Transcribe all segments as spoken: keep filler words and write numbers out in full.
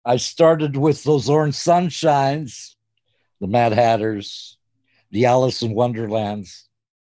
I started with those Orange Sunshines, the Mad Hatters, the Alice in Wonderlands.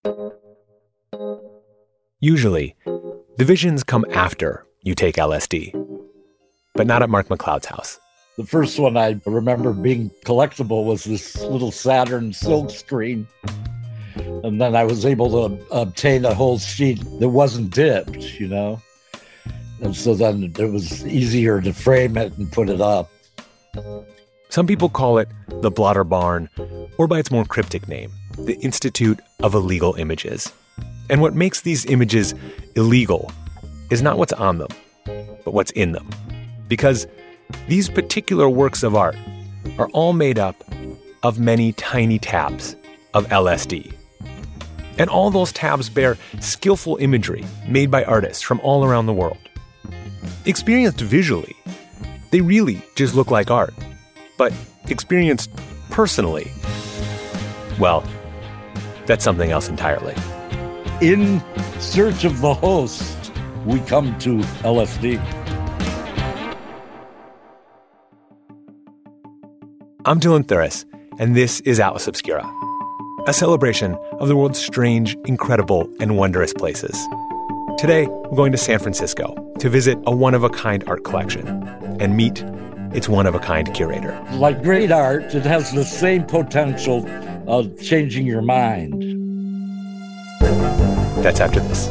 Usually, the visions come after you take L S D, but not at Mark McCloud's house. The first one I remember being collectible was this little Saturn silk screen. And then I was able to obtain a whole sheet that wasn't dipped, you know? And so then it was easier to frame it and put it up. Some people call it the Blotter Barn, or by its more cryptic name, the Institute of Illegal Images. And what makes these images illegal is not what's on them, but what's in them. Because these particular works of art are all made up of many tiny tabs of L S D. And all those tabs bear skillful imagery made by artists from all around the world. Experienced visually, they really just look like art. But experienced personally, well, that's something else entirely. In search of the host, we come to L S D. I'm Dylan Thuras, and this is Atlas Obscura, a celebration of the world's strange, incredible, and wondrous places. Today, we're going to San Francisco to visit a one-of-a-kind art collection and meet its one-of-a-kind curator. Like great art, it has the same potential of changing your mind. That's after this.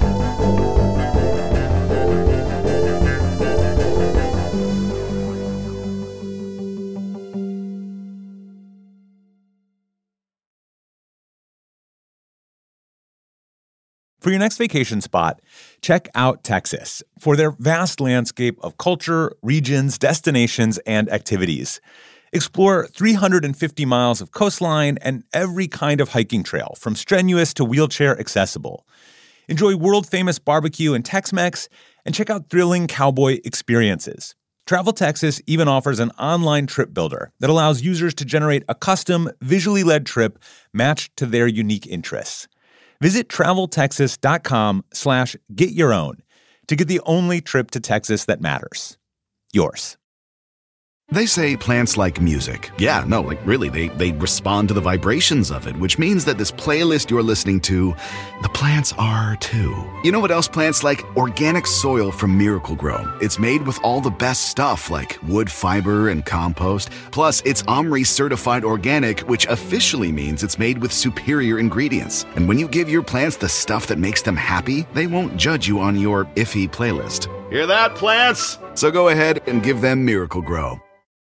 For your next vacation spot, check out Texas for their vast landscape of culture, regions, destinations, and activities. Explore three hundred fifty miles of coastline and every kind of hiking trail, from strenuous to wheelchair accessible. Enjoy world-famous barbecue and Tex-Mex, and check out thrilling cowboy experiences. Travel Texas even offers an online trip builder that allows users to generate a custom, visually led trip matched to their unique interests. Visit traveltexas.com slash get your own to get the only trip to Texas that matters. Yours. They say plants like music. Yeah, no, like really, they, they respond to the vibrations of it, which means that this playlist you're listening to, the plants are too. You know what else plants like? Organic soil from Miracle Grow. It's made with all the best stuff like wood fiber and compost. Plus, it's OMRI certified organic, which officially means it's made with superior ingredients. And when you give your plants the stuff that makes them happy, they won't judge you on your iffy playlist. Hear that, plants? So go ahead and give them Miracle Grow.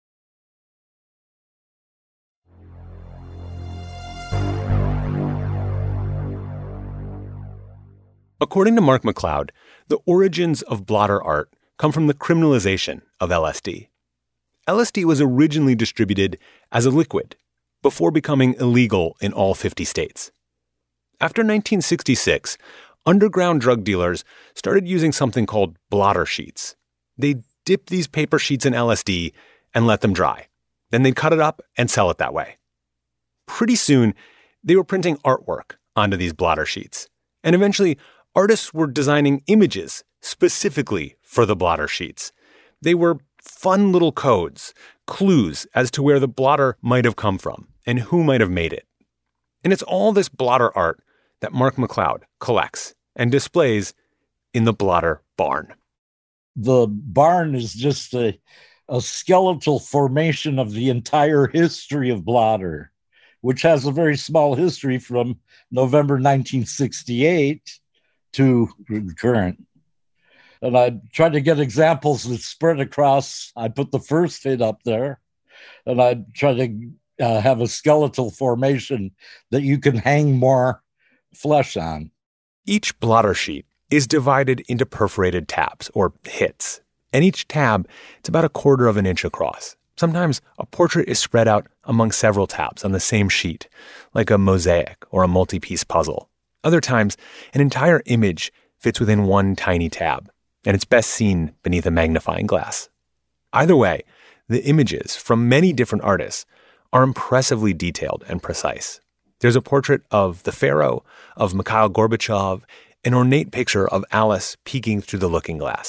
According to Mark McCloud, the origins of blotter art come from the criminalization of L S D. L S D was originally distributed as a liquid before becoming illegal in all fifty states. After nineteen sixty-six, underground drug dealers started using something called blotter sheets. They'd dip these paper sheets in L S D and let them dry. Then they'd cut it up and sell it that way. Pretty soon, they were printing artwork onto these blotter sheets. And eventually, artists were designing images specifically for the blotter sheets. They were fun little codes, clues as to where the blotter might have come from and who might have made it. And it's all this blotter art that Mark McCloud collects and displays in the Blotter Barn. The barn is just a, a skeletal formation of the entire history of blotter, which has a very small history from November nineteen sixty-eight to current. And I tried to get examples that spread across. I put the first hit up there, and I tried to uh, have a skeletal formation that you can hang more flesh on. Each blotter sheet is divided into perforated tabs, or hits. And each tab, it's about a quarter of an inch across. Sometimes a portrait is spread out among several tabs on the same sheet, like a mosaic or a multi-piece puzzle. Other times, an entire image fits within one tiny tab, and it's best seen beneath a magnifying glass. Either way, the images from many different artists are impressively detailed and precise. There's a portrait of the Pharaoh, of Mikhail Gorbachev, an ornate picture of Alice peeking through the looking glass.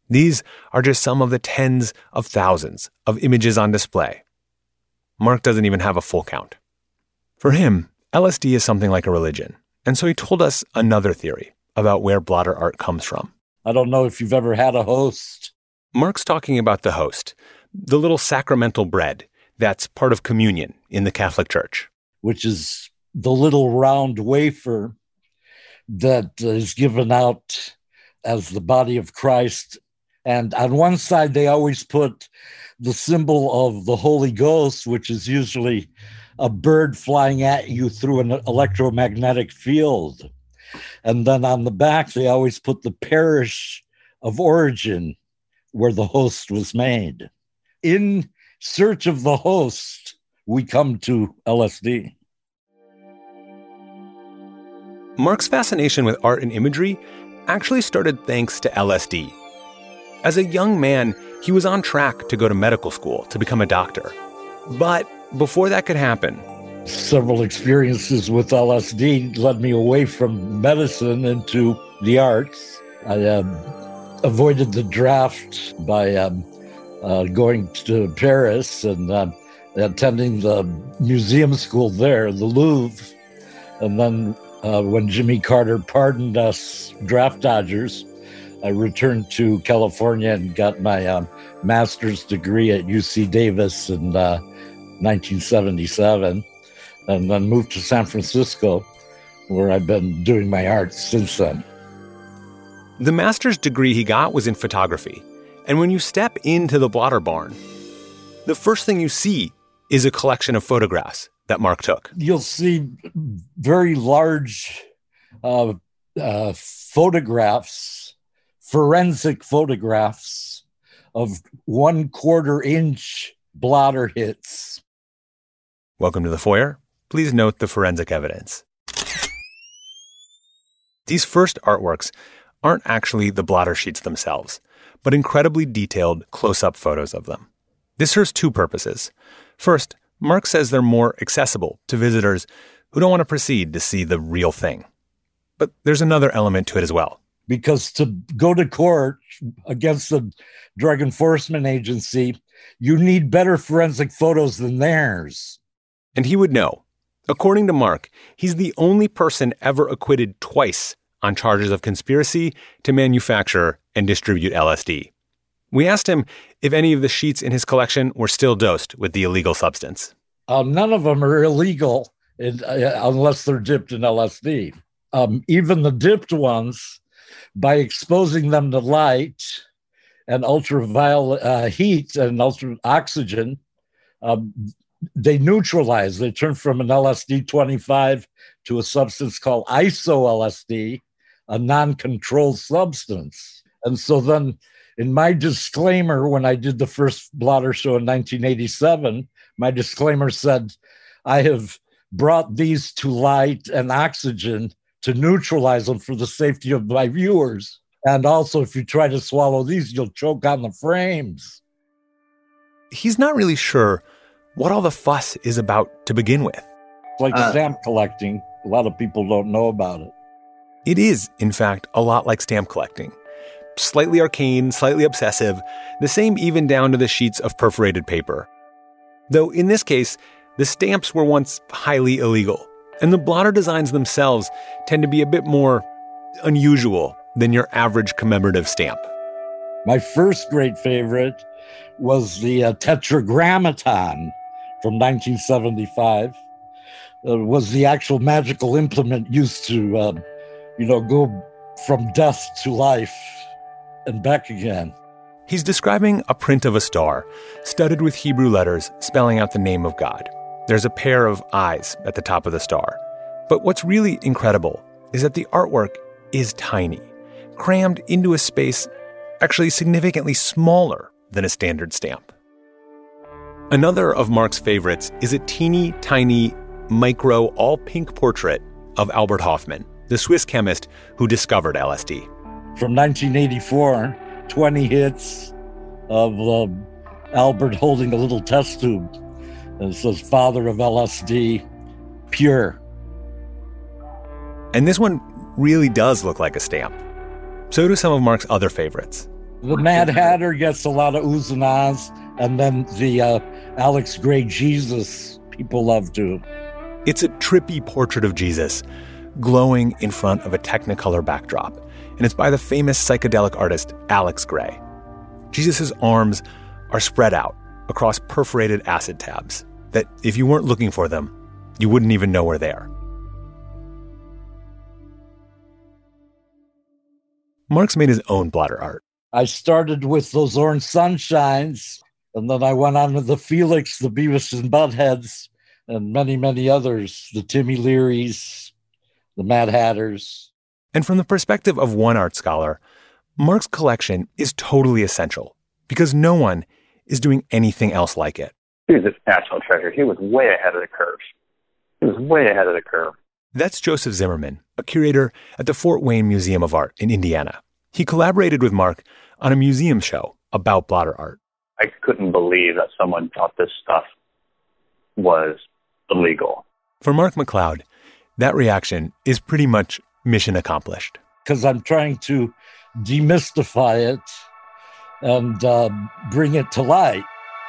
These are just some of the tens of thousands of images on display. Mark doesn't even have a full count. For him, L S D is something like a religion, and so he told us another theory about where blotter art comes from. I don't know if you've ever had a host. Mark's talking about the host, the little sacramental bread that's part of communion in the Catholic Church. Which is the little round wafer that is given out as the body of Christ. And on one side, they always put the symbol of the Holy Ghost, which is usually a bird flying at you through an electromagnetic field. And then on the back, they always put the parish of origin where the host was made. In search of the host, we come to L S D. Mark's fascination with art and imagery actually started thanks to L S D. As a young man, he was on track to go to medical school to become a doctor. But before that could happen, several experiences with L S D led me away from medicine into the arts. I um, avoided the draft by um, uh, going to Paris and uh, attending the museum school there, the Louvre. And then uh, when Jimmy Carter pardoned us draft dodgers, I returned to California and got my um, master's degree at U C Davis in uh, nineteen seventy-seven, and then moved to San Francisco, where I've been doing my art since then. The master's degree he got was in photography, and when you step into the Blotter Barn, the first thing you see is a collection of photographs that Mark took. You'll see very large uh, uh, photographs, forensic photographs of one quarter inch blotter hits. Welcome to the foyer. Please note the forensic evidence. These first artworks aren't actually the blotter sheets themselves, but incredibly detailed close-up photos of them. This serves two purposes. First, Mark says they're more accessible to visitors who don't want to proceed to see the real thing. But there's another element to it as well. Because to go to court against the Drug Enforcement Agency, you need better forensic photos than theirs. And he would know. According to Mark, he's the only person ever acquitted twice on charges of conspiracy to manufacture and distribute L S D. We asked him if any of the sheets in his collection were still dosed with the illegal substance. Uh, none of them are illegal in, uh, unless they're dipped in L S D. Um, even the dipped ones, by exposing them to light and ultraviolet uh, heat and ultra oxygen, um, they neutralize. They turn from an L S D twenty-five to a substance called iso L S D, a non-controlled substance. And so then in my disclaimer, when I did the first blotter show in nineteen eighty-seven, my disclaimer said, I have brought these to light and oxygen to neutralize them for the safety of my viewers. And also, if you try to swallow these, you'll choke on the frames. He's not really sure what all the fuss is about to begin with. Like uh, stamp collecting, a lot of people don't know about it. It is, in fact, a lot like stamp collecting. Slightly arcane, slightly obsessive, the same even down to the sheets of perforated paper. Though in this case, the stamps were once highly illegal, and the blotter designs themselves tend to be a bit more unusual than your average commemorative stamp. My first great favorite was the uh, Tetragrammaton from nineteen seventy-five. It was the actual magical implement used to, uh, you know, go from death to life and back again. He's describing a print of a star, studded with Hebrew letters spelling out the name of God. There's a pair of eyes at the top of the star. But what's really incredible is that the artwork is tiny, crammed into a space actually significantly smaller than a standard stamp. Another of Mark's favorites is a teeny tiny, micro, all-pink portrait of Albert Hofmann, the Swiss chemist who discovered L S D. From nineteen eighty-four, twenty hits of uh, Albert holding a little test tube. And it says, father of L S D, pure. And this one really does look like a stamp. So do some of Mark's other favorites. The Mad Hatter gets a lot of oohs and ahs, and then the uh, Alex Grey Jesus people love too. It's a trippy portrait of Jesus glowing in front of a Technicolor backdrop, and it's by the famous psychedelic artist Alex Grey. Jesus' arms are spread out across perforated acid tabs that, if you weren't looking for them, you wouldn't even know were there. Mark's made his own blotter art. I started with those orange sunshines, and then I went on to the Felix, the Beavis and Buttheads, and many, many others, the Timmy Learys, the Mad Hatters. And from the perspective of one art scholar, Mark's collection is totally essential because no one is doing anything else like it. He was a national treasure. He was way ahead of the curve. He was way ahead of the curve. That's Joseph Zimmerman, a curator at the Fort Wayne Museum of Art in Indiana. He collaborated with Mark on a museum show about blotter art. I couldn't believe that someone thought this stuff was illegal. For Mark McCloud, that reaction is pretty much mission accomplished. Because I'm trying to demystify it and uh, bring it to light.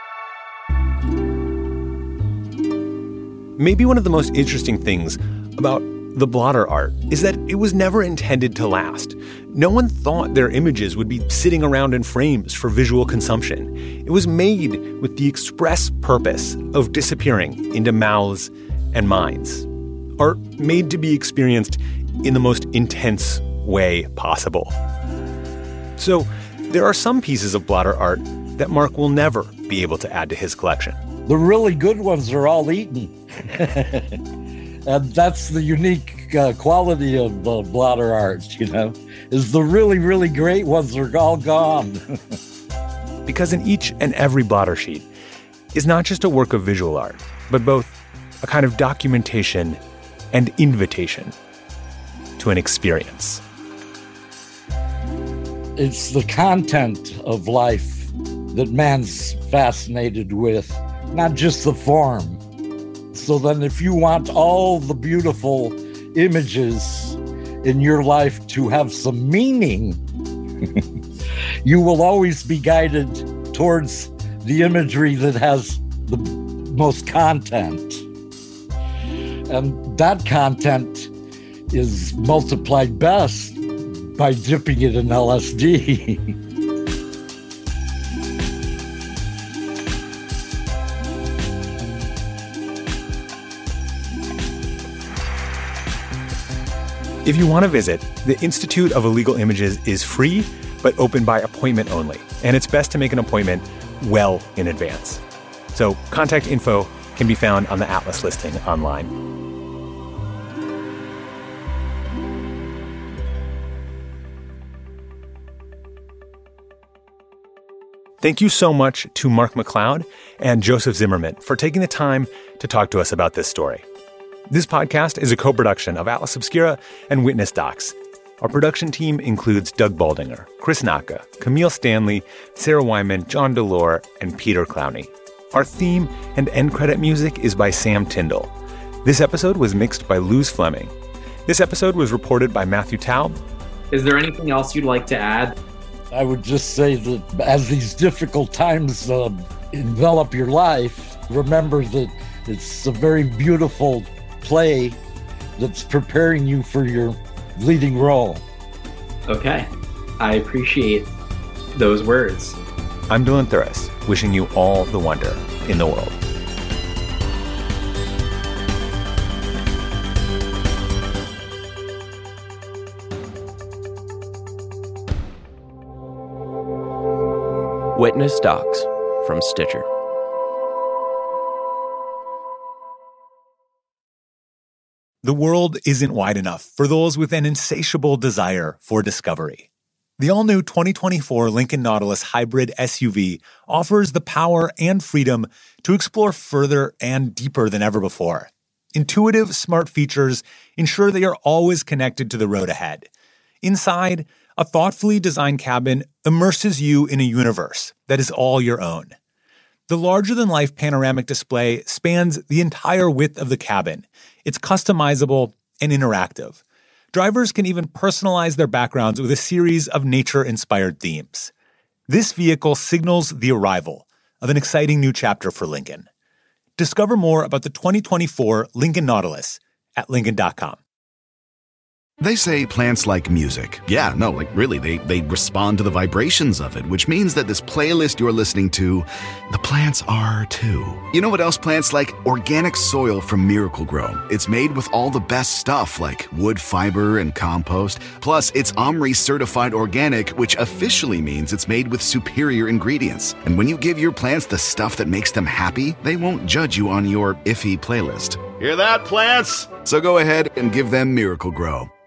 Maybe one of the most interesting things about the blotter art is that it was never intended to last. No one thought their images would be sitting around in frames for visual consumption. It was made with the express purpose of disappearing into mouths and minds. Art made to be experienced in the most intense way possible. So there are some pieces of blotter art that Mark will never be able to add to his collection. The really good ones are all eaten. And that's the unique uh, quality of uh, blotter art, you know, is the really, really great ones are all gone. Because in each and every blotter sheet is not just a work of visual art, but both a kind of documentation and invitation to an experience. It's the content of life that man's fascinated with, not just the form. So then if you want all the beautiful images in your life to have some meaning, you will always be guided towards the imagery that has the most content. And that content is multiplied best by dipping it in L S D. If you want to visit, the Institute of Illegal Images is free, but open by appointment only. And it's best to make an appointment well in advance. So contact info can be found on the Atlas listing online. Thank you so much to Mark McCloud and Joseph Zimmerman for taking the time to talk to us about this story. This podcast is a co-production of Atlas Obscura and Witness Docs. Our production team includes Doug Baldinger, Chris Naka, Camille Stanley, Sarah Wyman, John Delore, and Peter Clowney. Our theme and end credit music is by Sam Tyndall. This episode was mixed by Luz Fleming. This episode was reported by Matthew Taub. Is there anything else you'd like to add? I would just say that as these difficult times uh, envelop your life, remember that it's a very beautiful play that's preparing you for your leading role. Okay. I appreciate those words. I'm Dylan Thuras, wishing you all the wonder in the world. Witness Docs from Stitcher. The world isn't wide enough for those with an insatiable desire for discovery. The all-new twenty twenty-four Lincoln Nautilus Hybrid S U V offers the power and freedom to explore further and deeper than ever before. Intuitive, smart features ensure that you're always connected to the road ahead. Inside, a thoughtfully designed cabin immerses you in a universe that is all your own. The larger-than-life panoramic display spans the entire width of the cabin. It's customizable and interactive. Drivers can even personalize their backgrounds with a series of nature-inspired themes. This vehicle signals the arrival of an exciting new chapter for Lincoln. Discover more about the twenty twenty-four Lincoln Nautilus at Lincoln dot com. They say plants like music. Yeah, no, like really, they, they respond to the vibrations of it, which means that this playlist you're listening to, the plants are too. You know what else plants like? Organic soil from Miracle Grow. It's made with all the best stuff like wood fiber and compost. Plus, it's OMRI certified organic, which officially means it's made with superior ingredients. And when you give your plants the stuff that makes them happy, they won't judge you on your iffy playlist. Hear that, plants? So go ahead and give them Miracle Grow.